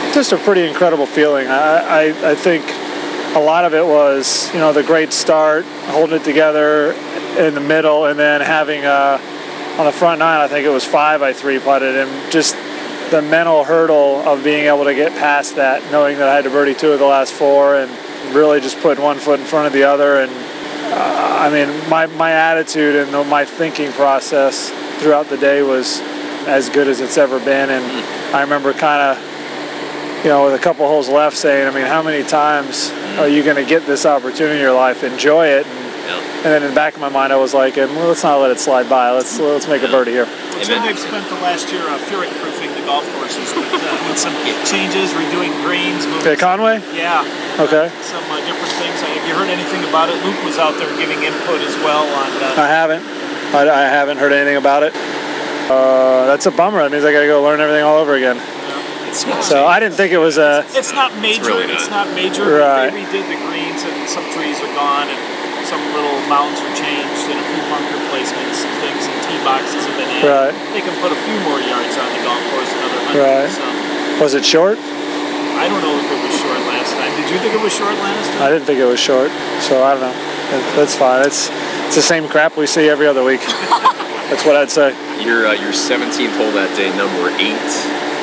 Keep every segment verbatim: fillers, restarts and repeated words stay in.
Just a pretty incredible feeling. I, I, I think a lot of it was, you know, the great start, holding it together in the middle, and then having a, on the front nine, I think it was five I three putted, and just the mental hurdle of being able to get past that, knowing that I had to birdie two of the last four, and really just putting one foot in front of the other. And uh, I mean, my, my attitude and my thinking process throughout the day was as good as it's ever been. And I remember kind of, you know, with a couple holes left saying, I mean, how many times are you going to get this opportunity in your life? Enjoy it. And, yeah. and then in the back of my mind, I was like, well, let's not let it slide by. Let's let's make a birdie here. Well, Tim, they've spent the last year uh, Furyk-proofing the golf courses with, uh, with some changes, redoing greens. Okay, Conway? Yeah. Okay. Uh, some uh, different things. Have you heard anything about it? Luke was out there giving input as well on... Uh, I haven't. I, I haven't heard anything about it. Uh, that's a bummer. That means I got to go learn everything all over again. So I didn't think it was a... It's, it's not major. It's, really not. it's not major. Right. They redid the greens, and some trees are gone, and some little mounds are changed, and a few bunker placements and things, and tee boxes have been added. Right. They can put a few more yards on the golf course, another hundred. Right. So. Was it short? I don't know if it was short last time. Did you think it was short last time? I didn't think it was short, so I don't know. That's fine. It's it's the same crap we see every other week. That's what I'd say. Your uh, your seventeenth hole that day, number eight.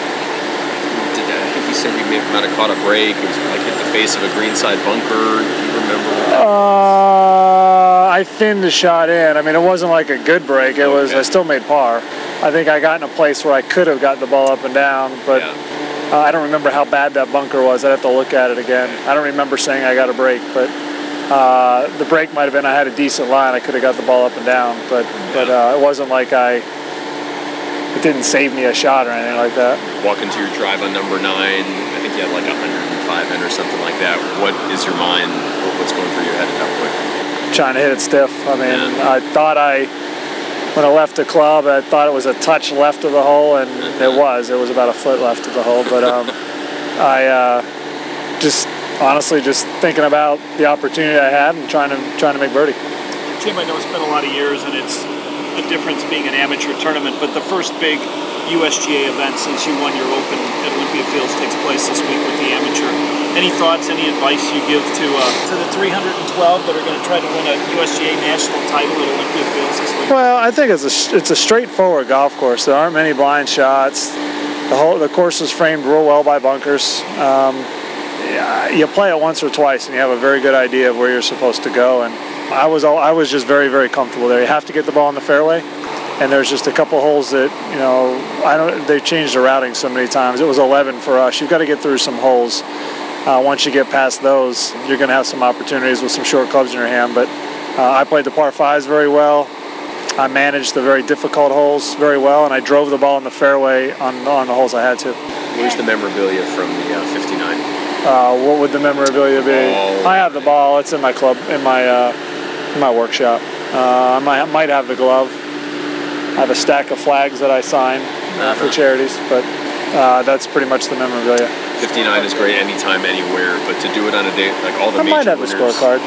You said you may, might have caught a break. It was like hit the face of a greenside bunker. Do you remember that? Uh, I thinned the shot in. I mean, it wasn't like a good break. It okay. was. I still made par. I think I got in a place where I could have gotten the ball up and down, but yeah. uh, I don't remember how bad that bunker was. I'd have to look at it again. I don't remember saying I got a break, but uh, the break might have been I had a decent line. I could have got the ball up and down, but but uh, it wasn't like I. It didn't save me a shot or anything like that. Walking to your drive on number nine, I think you had like one hundred five in or something like that. What is your mind? What's going through your head at that point? Trying to hit it stiff. I mean, yeah. I thought I, when I left the club, I thought it was a touch left of the hole, and it was. It was about a foot left of the hole. But um, I uh, just honestly just thinking about the opportunity I had and trying to trying to make birdie. Jim, I know it's been a lot of years, and it's the difference being an amateur tournament, but the first big U S G A event since you won your Open at Olympia Fields takes place this week with the amateur. Any thoughts, any advice you give to uh, to the three hundred twelve that are going to try to win a U S G A national title at Olympia Fields this week? Well, I think it's a it's a straightforward golf course. There aren't many blind shots. The whole the course is framed real well by bunkers. Um, yeah, you play it once or twice, and you have a very good idea of where you're supposed to go. And I was all, I was just very, very comfortable there. You have to get the ball in the fairway, and there's just a couple holes that, you know, I don't. They changed the routing so many times. It was eleven for us. You've got to get through some holes. Uh, once you get past those, you're going to have some opportunities with some short clubs in your hand. But uh, I played the par fives very well. I managed the very difficult holes very well, and I drove the ball in the fairway on on the holes I had to. Where's the memorabilia from the uh, fifty-nine? Uh, what would the memorabilia be? Oh. I have the ball. It's in my club, in my. Uh, In my workshop. Uh, I might, might have the glove. I have a stack of flags that I sign uh, for charities, but uh, that's pretty much the memorabilia. fifty-nine is great anytime, anywhere, but to do it on a day like all the I major might have winners, the scorecard.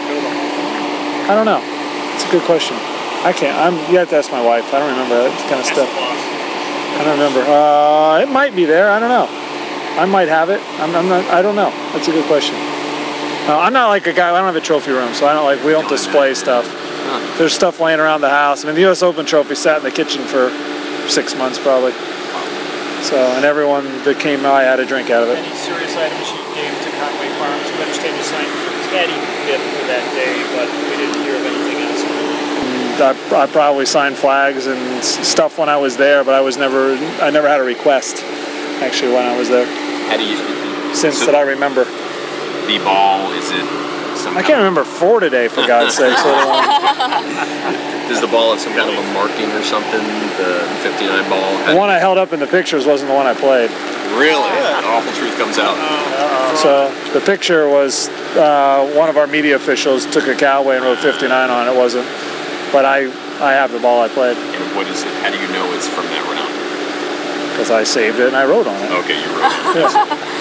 I don't know. It's a good question. I can't. I'm. You have to ask my wife. I don't remember that kind of stuff. I don't remember. Uh, it might be there. I don't know. I might have it. I'm, I'm not. I don't know. That's a good question. Uh, I'm not like a guy. I don't have a trophy room, so I don't like. We don't display stuff. There's stuff laying around the house. I mean, the U S Open trophy sat in the kitchen for six months probably. So, and everyone that came by had a drink out of it. Any serious items you gave to Conway Farms? We understand you signed caddy bid for that day, but we didn't hear of anything else. I, I probably signed flags and stuff when I was there, but I was never. I never had a request actually when I was there. How do you? Since so that I remember. The ball, is it? Some I can't remember four today, for God's sake. So does the ball have some kind of a marking or something? The fifty-nine ball. The one I held up in the pictures wasn't the one I played. Really? Yeah. The awful truth comes out. Uh-oh. So the picture was uh, one of our media officials took a Callaway and wrote fifty-nine on it. It wasn't. But I, I have the ball I played. And what is it? How do you know it's from that round? Because I saved it and I wrote on it. Okay, you wrote it. Yes.